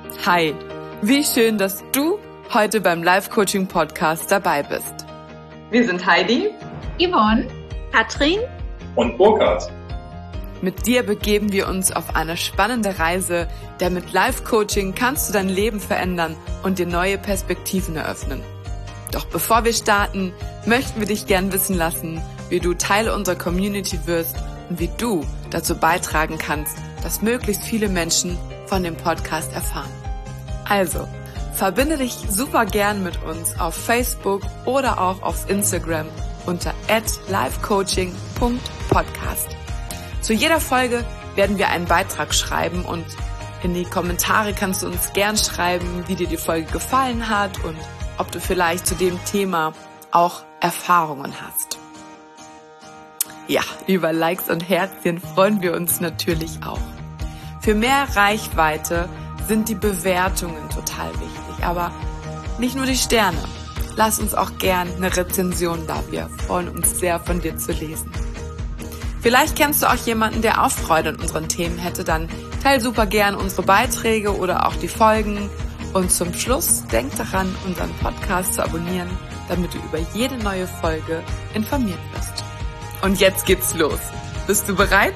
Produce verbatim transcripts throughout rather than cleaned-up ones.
Hi, wie schön, dass du heute beim Life-Coaching-Podcast dabei bist. Wir sind Heidi, Yvonne, Katrin und Burkhard. Mit dir begeben wir uns auf eine spannende Reise, denn mit Life-Coaching kannst du dein Leben verändern und dir neue Perspektiven eröffnen. Doch bevor wir starten, möchten wir dich gern wissen lassen, wie du Teil unserer Community wirst und wie du dazu beitragen kannst, dass möglichst viele Menschen von dem Podcast erfahren. Also, verbinde dich super gern mit uns auf Facebook oder auch auf Instagram unter at lifecoaching punkt podcast. Zu jeder Folge werden wir einen Beitrag schreiben und in die Kommentare kannst du uns gern schreiben, wie dir die Folge gefallen hat und ob du vielleicht zu dem Thema auch Erfahrungen hast. Ja, über Likes und Herzchen freuen wir uns natürlich auch. Für mehr Reichweite sind die Bewertungen total wichtig, aber nicht nur die Sterne. Lass uns auch gern eine Rezension da, wir freuen uns sehr, von dir zu lesen. Vielleicht kennst du auch jemanden, der auch Freude an unseren Themen hätte, dann teil super gern unsere Beiträge oder auch die Folgen. Und zum Schluss denk daran, unseren Podcast zu abonnieren, damit du über jede neue Folge informiert wirst. Und jetzt geht's los. Bist du bereit?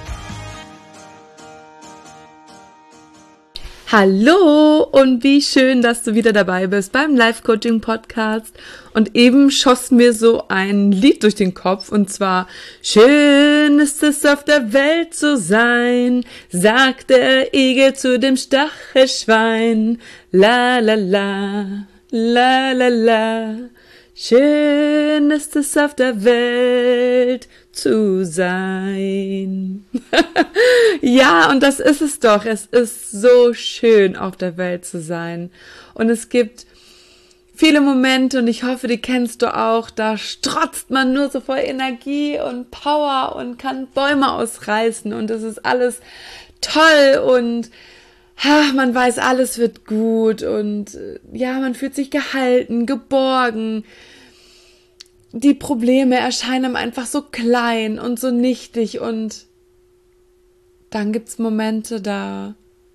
Hallo und wie schön, dass du wieder dabei bist beim Life-Coaching-Podcast. Und eben schoss mir so ein Lied durch den Kopf und zwar: Schön ist es auf der Welt zu sein, sagt der Igel zu dem Stachelschwein. La la la, la la la. Schön ist es auf der Welt zu sein. Ja, und das ist es doch. Es ist so schön, auf der Welt zu sein. Und es gibt viele Momente, und ich hoffe, die kennst du auch, da strotzt man nur so voll Energie und Power und kann Bäume ausreißen und es ist alles toll und ha, man weiß, alles wird gut und ja, man fühlt sich gehalten, geborgen. Die Probleme erscheinen einem einfach so klein und so nichtig und dann gibt's Momente, da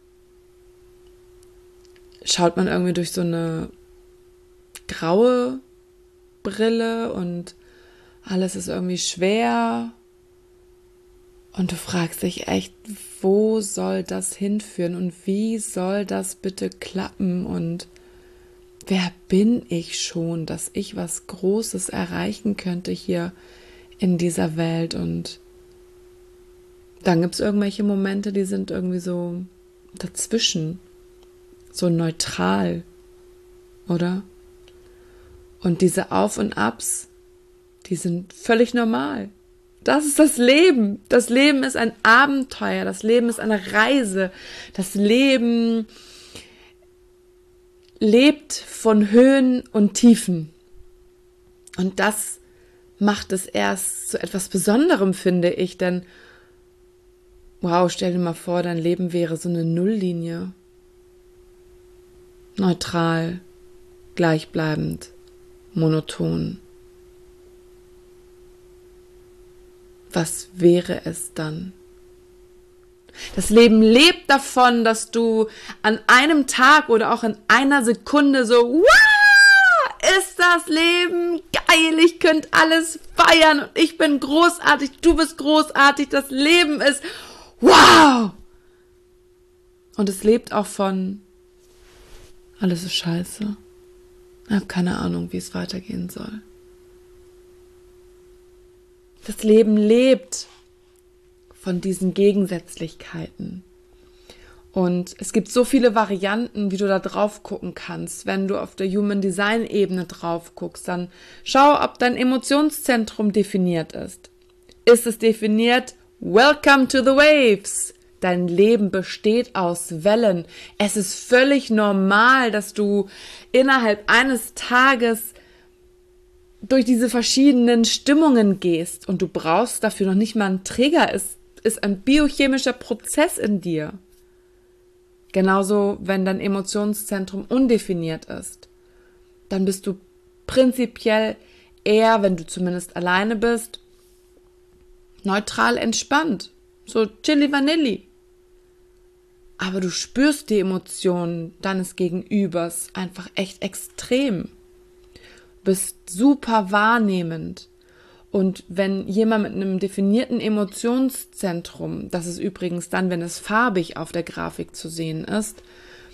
schaut man irgendwie durch so eine graue Brille und alles ist irgendwie schwer und du fragst dich echt, wo soll das hinführen und wie soll das bitte klappen und wer bin ich schon, dass ich was Großes erreichen könnte hier in dieser Welt? Und dann gibt es irgendwelche Momente, die sind irgendwie so dazwischen, so neutral, oder? Und diese Auf und Abs, die sind völlig normal. Das ist das Leben. Das Leben ist ein Abenteuer, das Leben ist eine Reise, das Leben lebt von Höhen und Tiefen. Und das macht es erst zu etwas Besonderem, finde ich, denn wow, stell dir mal vor, dein Leben wäre so eine Nulllinie. Neutral, gleichbleibend, monoton. Was wäre es dann? Das Leben lebt davon, dass du an einem Tag oder auch in einer Sekunde so, wow, ist das Leben geil, ich könnte alles feiern und ich bin großartig, du bist großartig, das Leben ist wow. Und es lebt auch von, alles ist scheiße. Ich habe keine Ahnung, wie es weitergehen soll. Das Leben lebt von diesen Gegensätzlichkeiten. Und es gibt so viele Varianten, wie du da drauf gucken kannst. Wenn du auf der Human Design Ebene drauf guckst, dann schau, ob dein Emotionszentrum definiert ist. Ist es definiert? Welcome to the waves. Dein Leben besteht aus Wellen. Es ist völlig normal, dass du innerhalb eines Tages durch diese verschiedenen Stimmungen gehst und du brauchst dafür noch nicht mal einen Trigger. Es ist ein biochemischer Prozess in dir. Genauso, wenn dein Emotionszentrum undefiniert ist, dann bist du prinzipiell eher, wenn du zumindest alleine bist, neutral entspannt. So chilli vanilli. aber du spürst die Emotionen deines Gegenübers einfach echt extrem. Bist super wahrnehmend. Und wenn jemand mit einem definierten Emotionszentrum, das ist übrigens dann, wenn es farbig auf der Grafik zu sehen ist,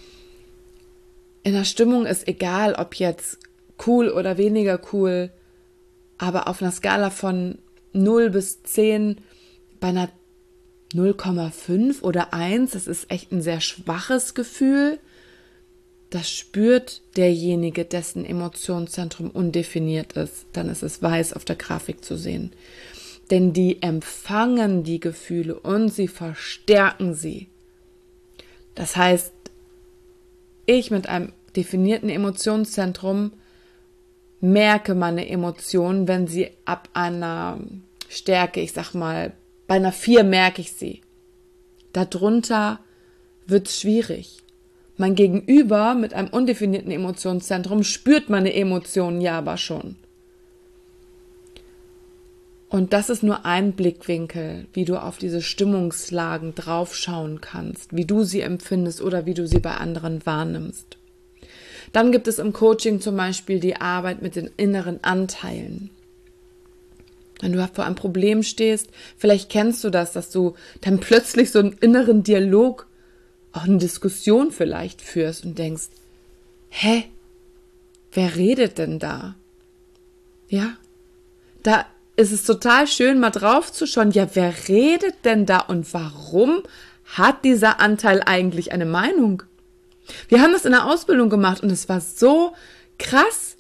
in der Stimmung ist, egal ob jetzt cool oder weniger cool, aber auf einer Skala von null bis zehn, bei einer null Komma fünf oder eins, das ist echt ein sehr schwaches Gefühl, das spürt derjenige, dessen Emotionszentrum undefiniert ist, dann ist es weiß auf der Grafik zu sehen. Denn die empfangen die Gefühle und sie verstärken sie. Das heißt, ich mit einem definierten Emotionszentrum merke meine Emotionen, wenn sie ab einer Stärke, ich sag mal, bei einer vier merke ich sie. Darunter wird es schwierig. Mein Gegenüber mit einem undefinierten Emotionszentrum spürt meine Emotionen ja aber schon. Und das ist nur ein Blickwinkel, wie du auf diese Stimmungslagen draufschauen kannst, wie du sie empfindest oder wie du sie bei anderen wahrnimmst. Dann gibt es im Coaching zum Beispiel die Arbeit mit den inneren Anteilen. Wenn du vor einem Problem stehst, vielleicht kennst du das, dass du dann plötzlich so einen inneren Dialog, auch eine Diskussion vielleicht führst und denkst, hä, wer redet denn da? Ja, da ist es total schön, mal drauf zu schauen, ja, wer redet denn da und warum hat dieser Anteil eigentlich eine Meinung? Wir haben das in der Ausbildung gemacht und es war so krass,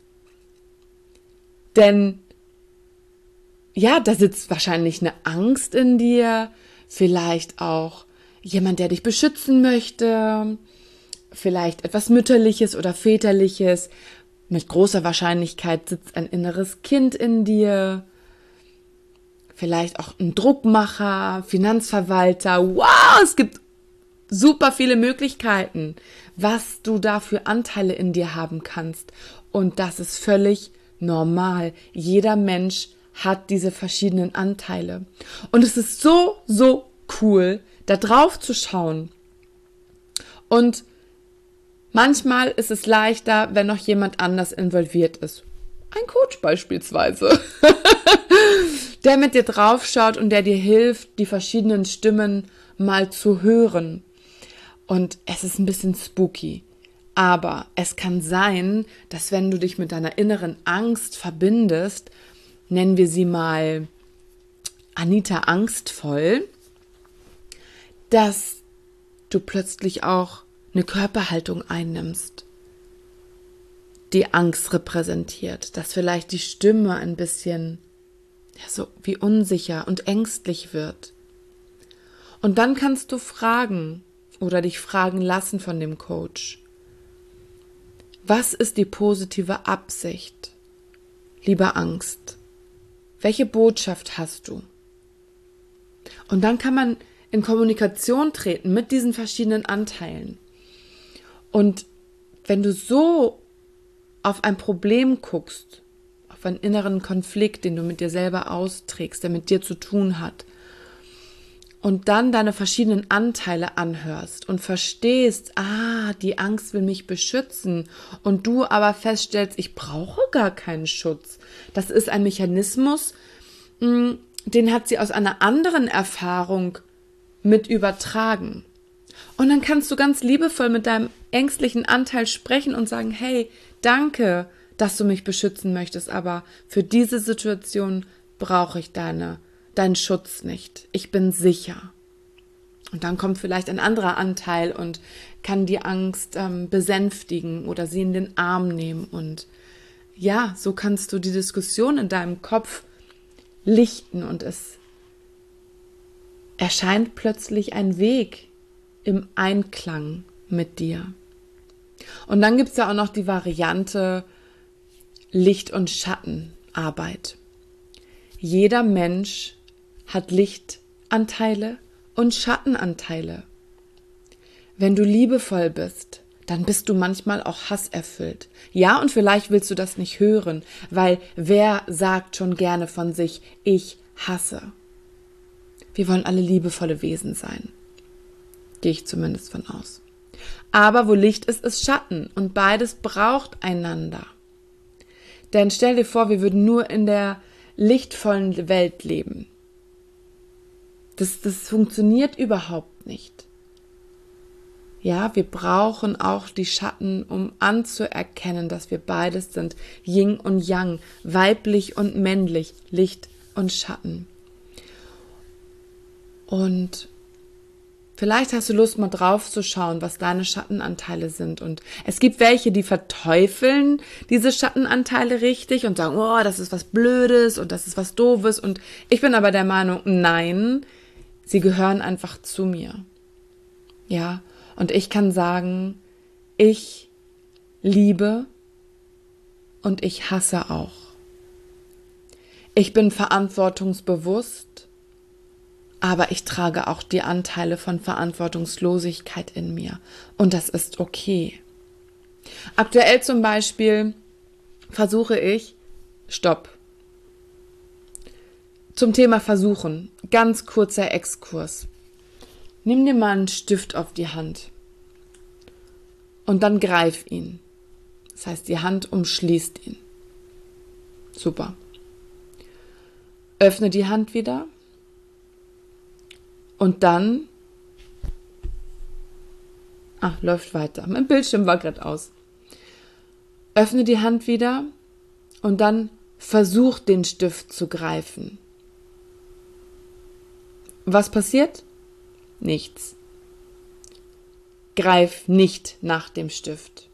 denn ja, da sitzt wahrscheinlich eine Angst in dir, vielleicht auch jemand, der dich beschützen möchte, vielleicht etwas Mütterliches oder Väterliches. Mit großer Wahrscheinlichkeit sitzt ein inneres Kind in dir, vielleicht auch ein Druckmacher, Finanzverwalter. Wow, es gibt super viele Möglichkeiten, was du da für Anteile in dir haben kannst. Und das ist völlig normal. Jeder Mensch hat diese verschiedenen Anteile. Und es ist so, so cool, da drauf zu schauen. Und manchmal ist es leichter, wenn noch jemand anders involviert ist. Ein Coach beispielsweise, der mit dir drauf schaut und der dir hilft, die verschiedenen Stimmen mal zu hören. Und es ist ein bisschen spooky. Aber es kann sein, dass wenn du dich mit deiner inneren Angst verbindest, nennen wir sie mal Anita angstvoll, dass du plötzlich auch eine Körperhaltung einnimmst, die Angst repräsentiert, dass vielleicht die Stimme ein bisschen ja, so wie unsicher und ängstlich wird. Und dann kannst du fragen oder dich fragen lassen von dem Coach, was ist die positive Absicht, liebe Angst? Welche Botschaft hast du? Und dann kann man in Kommunikation treten mit diesen verschiedenen Anteilen. Und wenn du so auf ein Problem guckst, auf einen inneren Konflikt, den du mit dir selber austrägst, der mit dir zu tun hat, und dann deine verschiedenen Anteile anhörst und verstehst, ah, die Angst will mich beschützen und du aber feststellst, ich brauche gar keinen Schutz. Das ist ein Mechanismus, den hat sie aus einer anderen Erfahrung mit übertragen. Und dann kannst du ganz liebevoll mit deinem ängstlichen Anteil sprechen und sagen, hey, danke, dass du mich beschützen möchtest, aber für diese Situation brauche ich deine deinen Schutz nicht. Ich bin sicher. Und dann kommt vielleicht ein anderer Anteil und kann die Angst ähm, besänftigen oder sie in den Arm nehmen. Und ja, so kannst du die Diskussion in deinem Kopf lichten und es erscheint plötzlich ein Weg im Einklang mit dir. Und dann gibt es ja auch noch die Variante Licht- und Schattenarbeit. Jeder Mensch hat Lichtanteile und Schattenanteile. Wenn du liebevoll bist, dann bist du manchmal auch hasserfüllt. Ja, und vielleicht willst du das nicht hören, weil wer sagt schon gerne von sich, ich hasse? Wir wollen alle liebevolle Wesen sein. Gehe ich zumindest von aus. Aber wo Licht ist, ist Schatten und beides braucht einander. Denn stell dir vor, wir würden nur in der lichtvollen Welt leben. Das, das funktioniert überhaupt nicht. Ja, wir brauchen auch die Schatten, um anzuerkennen, dass wir beides sind. Yin und Yang, weiblich und männlich, Licht und Schatten. Und vielleicht hast du Lust, mal drauf zu schauen, was deine Schattenanteile sind. Und es gibt welche, die verteufeln diese Schattenanteile richtig und sagen, oh, das ist was Blödes und das ist was Doofes. Und ich bin aber der Meinung, nein, sie gehören einfach zu mir. Ja, und ich kann sagen, ich liebe und ich hasse auch. Ich bin verantwortungsbewusst, aber ich trage auch die Anteile von Verantwortungslosigkeit in mir. Und das ist okay. Aktuell zum Beispiel versuche ich, Stopp. Zum Thema Versuchen, ganz kurzer Exkurs. Nimm dir mal einen Stift auf die Hand und dann greif ihn. Das heißt, die Hand umschließt ihn. Super. Öffne die Hand wieder. Und dann, ah, läuft weiter. Mein Bildschirm war gerade aus. Öffne die Hand wieder und dann versuch, den Stift zu greifen. Was passiert? Nichts. Greif nicht nach dem Stift.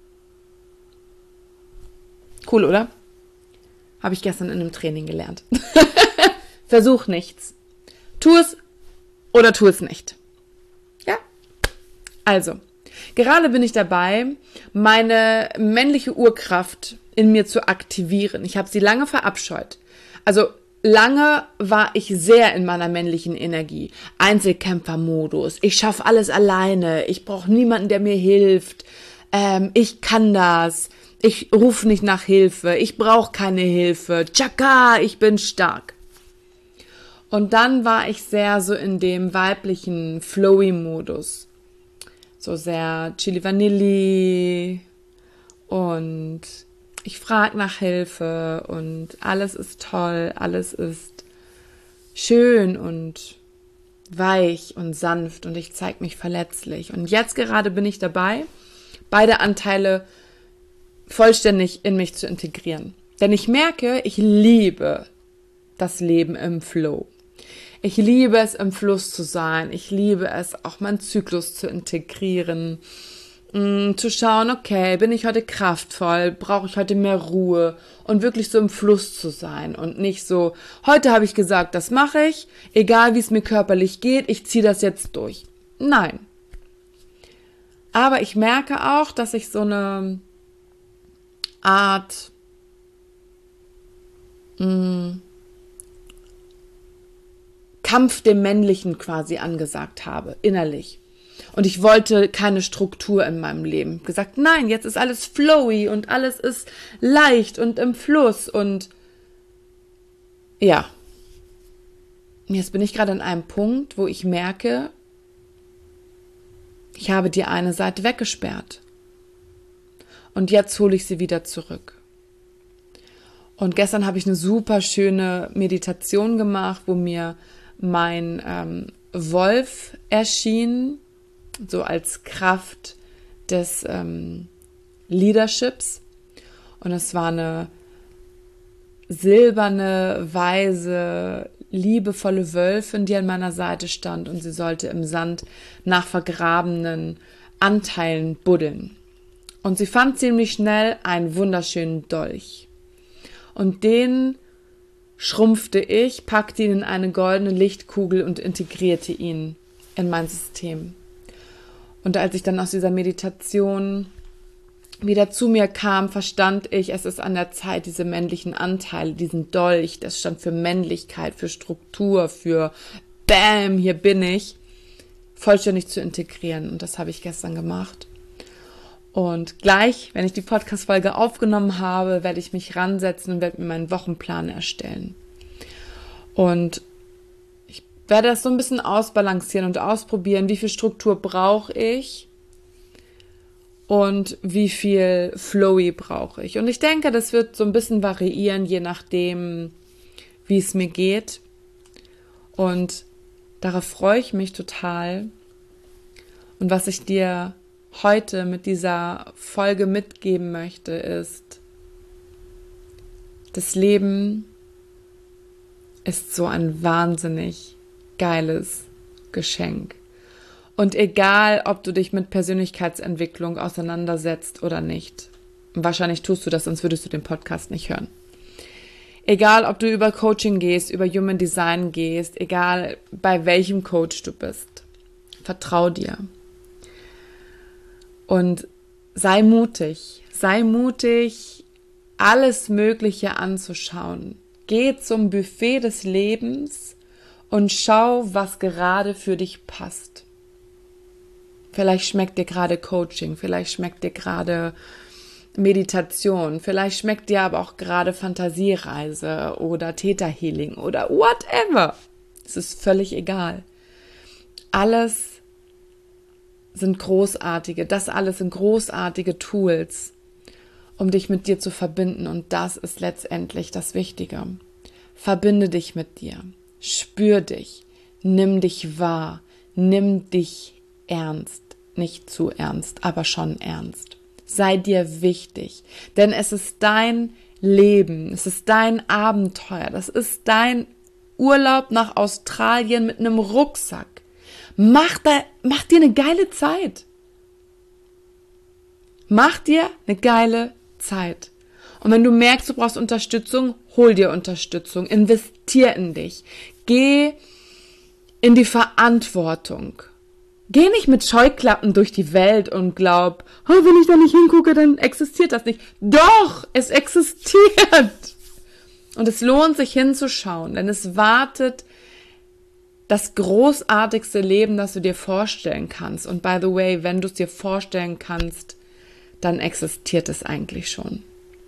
Cool, oder? Habe ich gestern in einem Training gelernt. Versuch nichts. Tu es oder tu es nicht. Ja? Also, gerade bin ich dabei, meine männliche Urkraft in mir zu aktivieren. Ich habe sie lange verabscheut. Also, lange war ich sehr in meiner männlichen Energie. Einzelkämpfermodus. Ich schaffe alles alleine. Ich brauche niemanden, der mir hilft. Ähm, ich kann das. Ich rufe nicht nach Hilfe. Ich brauche keine Hilfe. Tschakka, ich bin stark. Und dann war ich sehr so in dem weiblichen Flowy-Modus. So sehr Chili Vanilli und ich frage nach Hilfe und alles ist toll, alles ist schön und weich und sanft und ich zeige mich verletzlich. Und jetzt gerade bin ich dabei, beide Anteile vollständig in mich zu integrieren. Denn ich merke, ich liebe das Leben im Flow. Ich liebe es, im Fluss zu sein. Ich liebe es, auch meinen Zyklus zu integrieren. Zu schauen, okay, bin ich heute kraftvoll, brauche ich heute mehr Ruhe und wirklich so im Fluss zu sein und nicht so, heute habe ich gesagt, das mache ich, egal wie es mir körperlich geht, ich ziehe das jetzt durch. Nein. Aber ich merke auch, dass ich so eine Art mh, Kampf dem Männlichen quasi angesagt habe, innerlich. Und ich wollte keine Struktur in meinem Leben. Gesagt, nein, jetzt ist alles flowy und alles ist leicht und im Fluss und ja. Jetzt bin ich gerade an einem Punkt, wo ich merke, ich habe die eine Seite weggesperrt. Und jetzt hole ich sie wieder zurück. Und gestern habe ich eine super schöne Meditation gemacht, wo mir mein ähm, Wolf erschien, so als Kraft des ähm, Leaderships. Und es war eine silberne, weise, liebevolle Wölfin, die an meiner Seite stand und sie sollte im Sand nach vergrabenen Anteilen buddeln. Und sie fand ziemlich schnell einen wunderschönen Dolch. Und den schrumpfte ich, packte ihn in eine goldene Lichtkugel und integrierte ihn in mein System. Und als ich dann aus dieser Meditation wieder zu mir kam, verstand ich, es ist an der Zeit, diese männlichen Anteile, diesen Dolch, das stand für Männlichkeit, für Struktur, für Bam, hier bin ich, vollständig zu integrieren. Und das habe ich gestern gemacht. Und gleich, wenn ich die Podcast-Folge aufgenommen habe, werde ich mich ransetzen und werde mir meinen Wochenplan erstellen. Und ich werde das so ein bisschen ausbalancieren und ausprobieren, wie viel Struktur brauche ich und wie viel Flowy brauche ich. Und ich denke, das wird so ein bisschen variieren, je nachdem, wie es mir geht. Und darauf freue ich mich total. Und was ich dir heute mit dieser Folge mitgeben möchte, ist, das Leben ist so ein wahnsinnig geiles Geschenk. Und egal, ob du dich mit Persönlichkeitsentwicklung auseinandersetzt oder nicht, wahrscheinlich tust du das, sonst würdest du den Podcast nicht hören. Egal, ob du über Coaching gehst, über Human Design gehst, egal bei welchem Coach du bist, vertrau dir. Und sei mutig, sei mutig, alles Mögliche anzuschauen. Geh zum Buffet des Lebens und schau, was gerade für dich passt. Vielleicht schmeckt dir gerade Coaching, vielleicht schmeckt dir gerade Meditation, vielleicht schmeckt dir aber auch gerade Fantasiereise oder Theta Healing oder whatever. Es ist völlig egal. Alles sind großartige, das alles sind großartige Tools, um dich mit dir zu verbinden, und das ist letztendlich das Wichtige. Verbinde dich mit dir. Spür dich, nimm dich wahr, nimm dich ernst, nicht zu ernst, aber schon ernst. Sei dir wichtig, denn es ist dein Leben, es ist dein Abenteuer, das ist dein Urlaub nach Australien mit einem Rucksack. Mach, da, mach dir eine geile Zeit. Mach dir eine geile Zeit. Und wenn du merkst, du brauchst Unterstützung, hol dir Unterstützung, investier in dich. Geh in die Verantwortung. Geh nicht mit Scheuklappen durch die Welt und glaub, oh, wenn ich da nicht hingucke, dann existiert das nicht. Doch, es existiert. Und es lohnt sich hinzuschauen, denn es wartet das großartigste Leben, das du dir vorstellen kannst. Und by the way, wenn du es dir vorstellen kannst, dann existiert es eigentlich schon.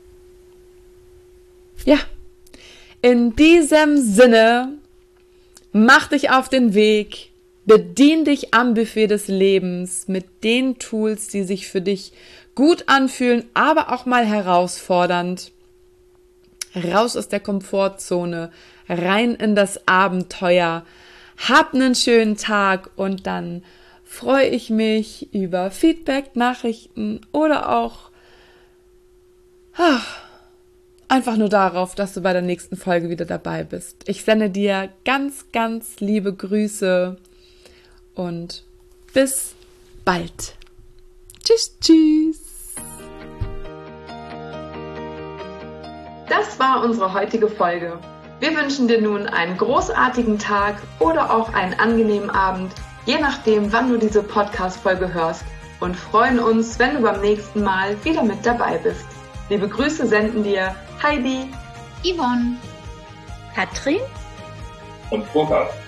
Ja, in diesem Sinne, mach dich auf den Weg, bedien dich am Buffet des Lebens mit den Tools, die sich für dich gut anfühlen, aber auch mal herausfordernd. Raus aus der Komfortzone, rein in das Abenteuer. Hab einen schönen Tag und dann freue ich mich über Feedback, Nachrichten oder auch ach, einfach nur darauf, dass du bei der nächsten Folge wieder dabei bist. Ich sende dir ganz, ganz liebe Grüße und bis bald. Tschüss, tschüss. Das war unsere heutige Folge. Wir wünschen dir nun einen großartigen Tag oder auch einen angenehmen Abend, je nachdem, wann du diese Podcast-Folge hörst, und freuen uns, wenn du beim nächsten Mal wieder mit dabei bist. Liebe Grüße senden dir Heidi, Yvonne, Katrin und Burkhard.